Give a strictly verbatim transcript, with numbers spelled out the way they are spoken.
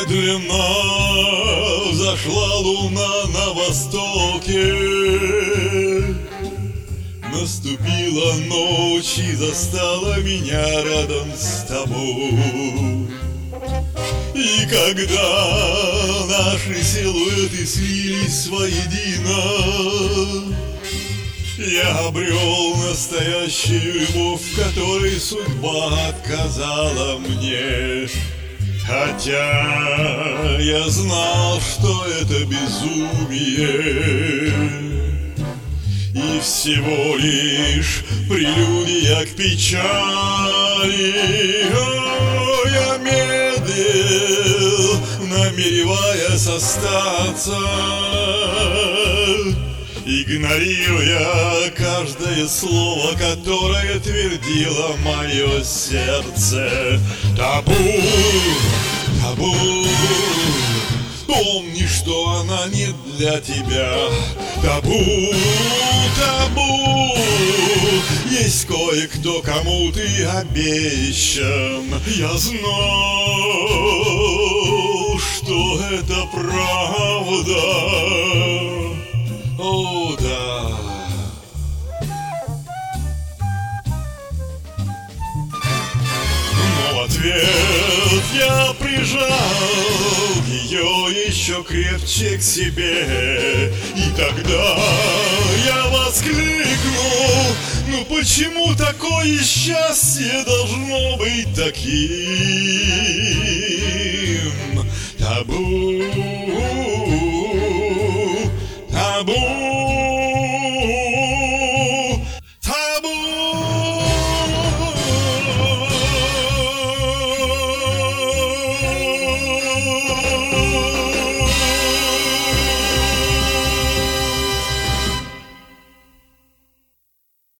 Медленно взошла луна на востоке, наступила ночь и застала меня рядом с тобой. И когда наши силуэты слились воедино, я обрел настоящую любовь, в которой судьба отказала мне. Хотя я знал, что это безумие и всего лишь прелюдия к печали. О, я медлил, намереваясь остаться, игнорируя каждое слово, которое твердило мое сердце. Табу, табу, помни, что она не для тебя. Табу, табу, есть кое-кто, кому ты обещан. Я знал, что это правда. О, да. Но в ответ я прижал ее еще крепче к себе. И тогда я воскликнул: ну почему такое счастье должно быть таким? Табу, табу.